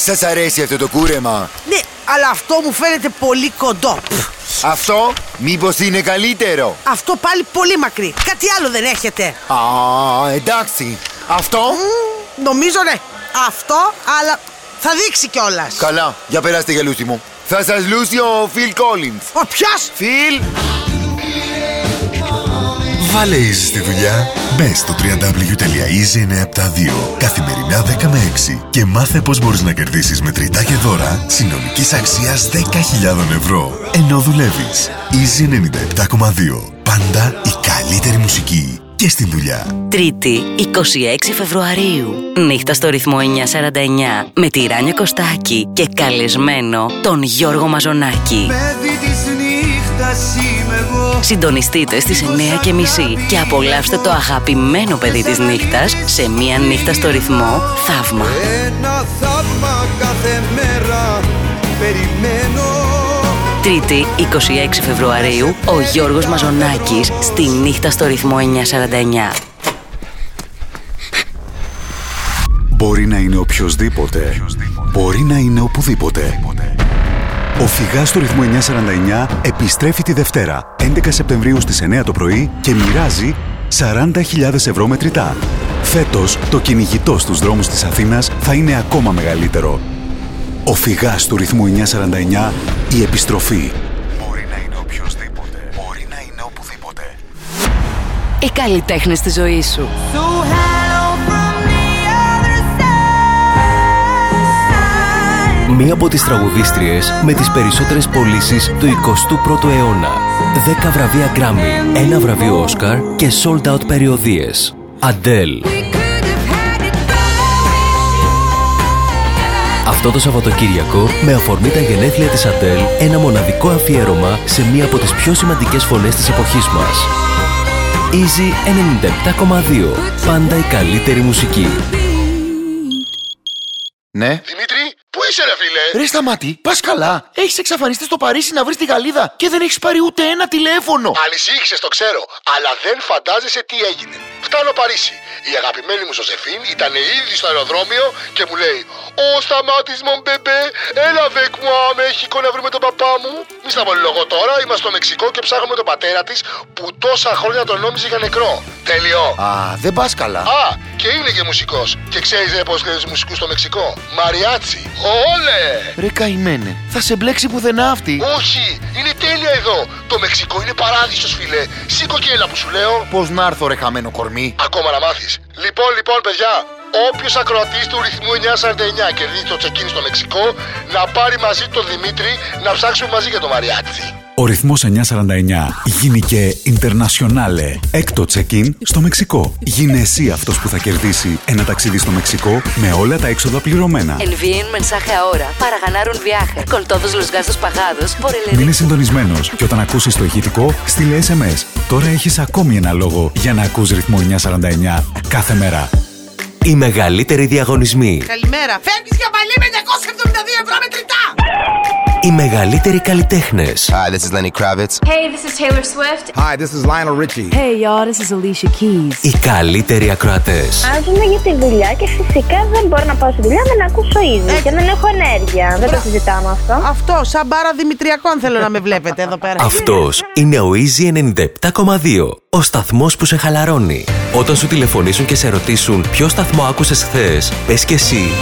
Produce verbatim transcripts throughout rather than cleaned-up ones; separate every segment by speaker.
Speaker 1: Σας αρέσει αυτό το κούρεμα?
Speaker 2: Ναι, αλλά αυτό μου φαίνεται πολύ κοντό.
Speaker 1: Αυτό μήπως είναι καλύτερο?
Speaker 2: Αυτό πάλι πολύ μακρύ. Κάτι άλλο δεν έχετε?
Speaker 1: Α, εντάξει. Αυτό?
Speaker 2: Mm, νομίζω ναι. Αυτό, αλλά θα δείξει κιόλας.
Speaker 1: Καλά, για περάστε για λούση μου. Θα σας λούσει ο Phil Collins.
Speaker 2: Ο ποιος?
Speaker 1: Phil.
Speaker 3: Βάλε Easy στη δουλειά. Μπες στο double-u double-u double-u τελεία easy εννιά επτά δύο καθημερινά δέκα με έξι και μάθε πώς μπορείς να κερδίσεις μετρητά και δώρα συνολικής αξίας δέκα χιλιάδες ευρώ ενώ δουλεύεις. Easy ενενήντα επτά κόμμα δύο. Πάντα η καλύτερη μουσική και στη δουλειά.
Speaker 4: Τρίτη, είκοσι έξι Φεβρουαρίου. Νύχτα στο ρυθμό εννιακόσια σαράντα εννιά με τη Ράνια Κωστάκη και καλεσμένο τον Γιώργο Μαζονάκη. Συντονιστείτε στις εννιά και μισή και απολαύστε το αγαπημένο παιδί της νύχτας σε μία νύχτα στο ρυθμό θαύμα.
Speaker 5: Ένα θαύμα κάθε μέρα περιμένω.
Speaker 4: Τρίτη, είκοσι έξι Φεβρουαρίου, ο Γιώργος Μαζονάκης στη νύχτα στο ρυθμό εννιακόσια σαράντα εννιά.
Speaker 6: Μπορεί να είναι οποιοσδήποτε. Μπορεί να είναι οπουδήποτε. Ο Φυγάς στο ρυθμό εννιακόσια σαράντα εννιά επιστρέφει τη Δευτέρα, έντεκα Σεπτεμβρίου στις εννιά το πρωί και μοιράζει σαράντα χιλιάδες ευρώ μετρητά. Φέτος, το κυνηγητό στους δρόμους της Αθήνας θα είναι ακόμα μεγαλύτερο. Ο Φυγάς του ρυθμού εννιακόσια σαράντα εννιά, η επιστροφή. Μπορεί να είναι οποιοσδήποτε. Μπορεί να είναι οπουδήποτε.
Speaker 4: Οι καλλιτέχνες της ζωής σου.
Speaker 7: Μία από τις τραγουδίστριες με τις περισσότερες πωλήσεις του εικοστού πρώτου αιώνα. δέκα βραβεία Grammy, ένα βραβείο Oscar και sold out περιοδίες. Adele. Αυτό το Σαββατοκύριακο, με αφορμή τα γενέθλια της Adele, ένα μοναδικό αφιέρωμα σε μία από τις πιο σημαντικές φωνές της εποχής μας. Easy ενενήντα επτά κόμμα δύο. Πάντα η καλύτερη μουσική.
Speaker 1: Ναι.
Speaker 8: Δημήτρη, πού είσαι ρε φίλε?
Speaker 1: Ρε σταμάτη, πας καλά? Έχεις εξαφανιστεί στο Παρίσι να βρεις τη Γαλλίδα και δεν έχεις πάρει ούτε ένα τηλέφωνο.
Speaker 8: Ανησύχησες, το ξέρω, αλλά δεν φαντάζεσαι τι έγινε. Φτάνω Παρίσι. Η αγαπημένη μου Ζωζεφίν ήταν ήδη στο αεροδρόμιο και μου λέει: «Ω Σταμάτης mon bébé, έλα avec moi Μέχικο να βρούμε τον παπά μου». Μη στα πολυλογώ τώρα, είμαστε στο Μεξικό και ψάχνουμε τον πατέρα της που τόσα χρόνια τον νόμιζε για νεκρό. Τέλειο.
Speaker 1: Α, δεν πας καλά.
Speaker 8: Α, και είναι και μουσικός. Και ξέρεις ρε πως θέλεις μουσικούς στο Μεξικό? Μαριάτσι. Όλε!
Speaker 1: Ρε καημένε, θα σε μπλέξει πουθενά αυτή.
Speaker 8: Όχι, είναι τέλεια εδώ. Το Μεξικό είναι παράδεισος φίλε. Σήκω και έλα που σου λέω.
Speaker 1: Πώς να έρθω ρε χαμένο κορμί?
Speaker 8: Ακόμα να μάθεις. Λοιπόν, λοιπόν παιδιά, όποιος ακροατής του ρυθμού εννιακόσια σαράντα εννιά κερδίζει το check-in στο Μεξικό, να πάρει μαζί τον Δημήτρη να ψάξουμε μαζί για το Μαριάτσι.
Speaker 6: Ο ρυθμός εννιακόσια σαράντα εννιά γίνει και Internationale. Έκτο check-in στο Μεξικό. Γίνε εσύ αυτός που θα κερδίσει ένα ταξίδι στο Μεξικό με όλα τα έξοδα πληρωμένα.
Speaker 4: Envíen mensaje ahora para ganar un viaje con todos los gastos pagados por el...
Speaker 6: Μείνε συντονισμένος και όταν ακούσεις το ηχητικό, στείλε ες εμ ες. Τώρα έχεις ακόμη ένα λόγο για να ακούς ρυθμό εννιακόσια σαράντα εννιά κάθε μέρα.
Speaker 7: Οι μεγαλύτεροι διαγωνισμοί.
Speaker 2: Καλημέρα. Φεύγεις για παλί με διακόσια εβδομήντα δύο ευρώ μετρητά.
Speaker 7: Οι μεγαλύτεροι καλλιτέχνες.
Speaker 9: Hi, this is Lenny Kravitz.
Speaker 10: Hey, this is Taylor Swift.
Speaker 9: Hi, this is Lionel Richie.
Speaker 10: Hey, y'all, this is Alicia Keys.
Speaker 7: Οι καλύτεροι ακροατές.
Speaker 11: Άζομαι για τη δουλειά και φυσικά δεν μπορώ να πάω στη δουλειά με να ακούσω ήδη. Ε, και δεν έχω ενέργεια. Δεν το συζητάμε αυτό.
Speaker 2: Αυτό, σαν μπάρα Δημητριακών θέλω να με βλέπετε εδώ πέρα.
Speaker 7: Αυτός είναι ο Easy ενενήντα επτά κόμμα δύο. Ο σταθμός που σε χαλαρώνει. Όταν σου τηλεφωνήσουν και σε ρωτήσουν ποιο σταθμό άκουσες χθες, πες και εσύ.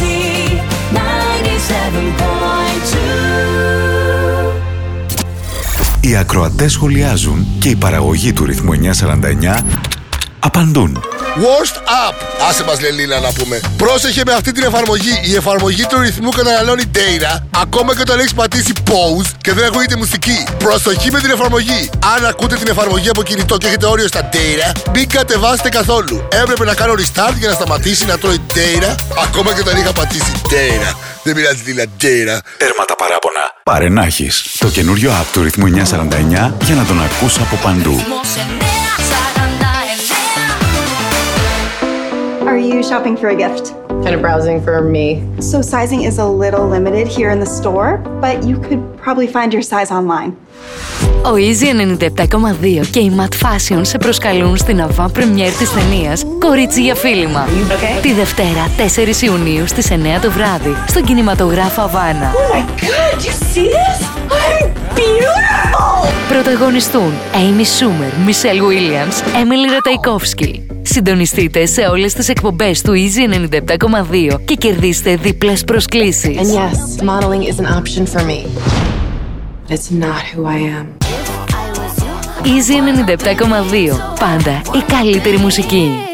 Speaker 6: Οι ακροατές σχολιάζουν και η παραγωγή του ρυθμού εννιακόσια σαράντα εννιά απαντούν.
Speaker 8: Worst App. Άσε μας Λελίνα να πούμε. Πρόσεχε με αυτή την εφαρμογή. Η εφαρμογή του ρυθμού καταναλώνει data ακόμα και όταν έχεις πατήσει pause και δεν ακούγεται μουσική. Προσοχή με την εφαρμογή. Αν ακούτε την εφαρμογή από κινητό και έχετε όριο στα data, μην κατεβάσετε καθόλου. Έπρεπε να κάνω restart για να σταματήσει να τρώει data ακόμα και όταν είχα πατήσει data. Δεν πειράζει Λίλα, data.
Speaker 6: Τέρμα τα παράπονα. Πάρε να έχεις το καινούριο app του ρυθμού εννιακόσια σαράντα εννιά για να τον ακούς από παντού.
Speaker 12: Are you shopping for a gift?
Speaker 10: Kind of browsing for me.
Speaker 12: So sizing is a little limited here in the store, but you could probably find your size online.
Speaker 4: Ο Easy ενενήντα επτά κόμμα δύο και η Matte Fashion σε προσκαλούν στην avant premiere της ταινίας «Κορίτσι για φίλημα». Okay. Τη Δευτέρα, τέσσερις Ιουνίου στις εννιά το βράδυ, στον κινηματογράφο Αβάνα.
Speaker 13: Oh my God, you see this? I'm beautiful!
Speaker 4: Πρωταγωνιστούν Amy Schumer, Michelle Williams, Emily Ratajkowski. Συντονιστείτε σε όλες τις εκπομπές του Easy ενενήντα επτά κόμμα δύο και κερδίστε διπλές προσκλήσεις.
Speaker 10: And yes, modeling is an option for me. But it's not who I am.
Speaker 4: Easy ενενήντα επτά κόμμα δύο. Πάντα η καλύτερη μουσική.